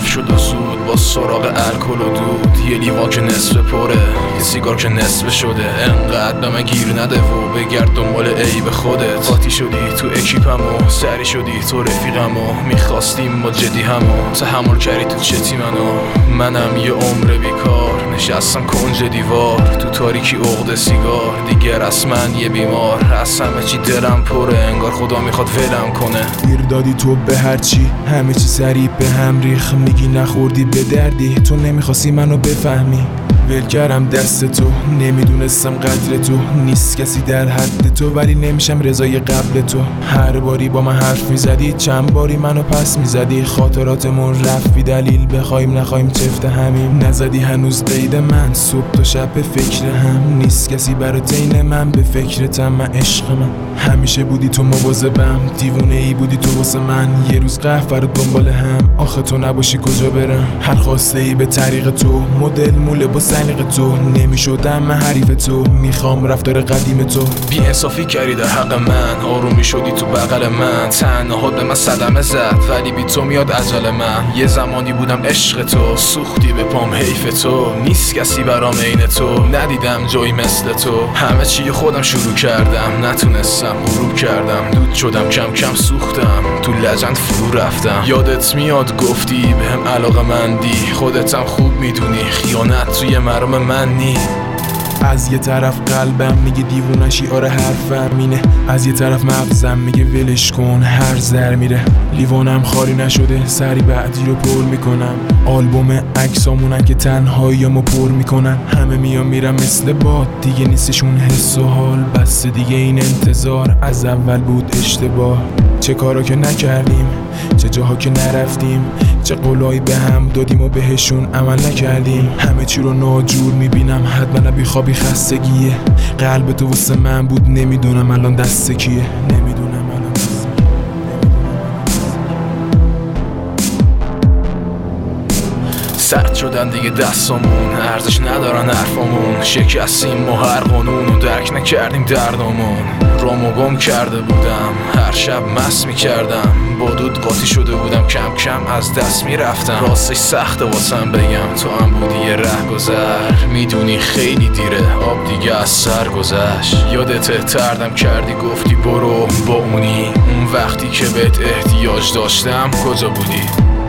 شد و زود با سراغ الکل و دود. یه لیوان که نصف پره، یه سیگار که نصف شده. انقدر به من گیر نده و بگرد دنبال عیب خودت. قاطی شدی تو اکیپمو، سری شدی تو رفیقمو. میخواستیم ما جدی همو، تحمل کردی تو چتی منم یه عمر بیکار نشستم کنج دیوار. تو تاریکی عقد سیگار، دیگه رسما یه بیمار. از همه چی دلم پره، انگار خدا میخواد ولم کنه. گیر دادی تو به هرچی، همه چی سریع به هم ریخ. میگی نخوردی به دردی، تو نمیخواستی منو بفهمی. ول کردم دست تو، نمیدونستم قدر تو. نیست کسی در حد تو، ولی نمیشم رضای قبل تو. هر باری با من حرف میزدی، چند باری منو پس میزدی. خاطراتمون رفت بی دلیل، بخوایم نخوایم چفت همیم. نزدی هنوز قید من، صبح تا شب به فکر هم. نیست کسی برات عین من، به فکرتم من عشق من. همیشه بودی تو مواظبم، دیوونه ای بودی تو واسه من. یه روز قهر دنبال هم، آخه تو نباشی کجا برم. هر خواسته ای به طریق تو، مدل موله با سلیقه تو. نمیشدم من حریف تو، میخوام رفتار قدیم تو. بی انصافی کردی در حق من، آرومی شدی تو بغل من. تنهات به من صدمه زد، ولی بی تو میاد اجل من. یه زمانی بودم عشق تو، سوختی به پام حیف تو. نیست کسی برام عین تو، ندیدم جایی مثل تو. همه چی خودم شروع کردم، نتونستم غروب کردم. دود شدم کم کم سوختم، تو لجند فرو رفتم. یادت میاد گفتی بهم علاقه مندی، خودتم خوب میدونی خیانت توی مرام من نی. از یه طرف قلبم میگه دیوونشی، آره حرفم اینه. از یه طرف مغزم میگه ولش کن، هر زر میره. لیوانم خالی نشده، سری بعدی رو پر میکنم. آلبوم عکسامونن که تنهاییامو پر میکنن. همه میان میرم مثل باد، دیگه نیستشون حس و حال. بس دیگه این انتظار از اول بود اشتباه. چه کارا که نکردیم، چه جاها که نرفتیم. چه قولایی به هم دادیم و بهشون عمل نکردیم. همه چی رو ناجور میبینم، حتما بیخوابی خستگیه. قلب تو واسه من بود، نمیدونم الان دست کیه. سرد شدن دیگه دستامون، ارزش ندارن حرفامون. شکستیم ما هر قانون و درک نکردیم دردامون. رامو گم کرده بودم، هر شب مست میکردم. با دود قاطی شده بودم، کم کم از دست میرفتم. راستش سخته واسم بگم، تو هم بودی یه ره گذر. میدونی خیلی دیره، آب دیگه از سر گذشت. یادت تردم کردی، گفتی برو با اونی. اون وقتی که بهت احتیاج داشتم کجا بودی؟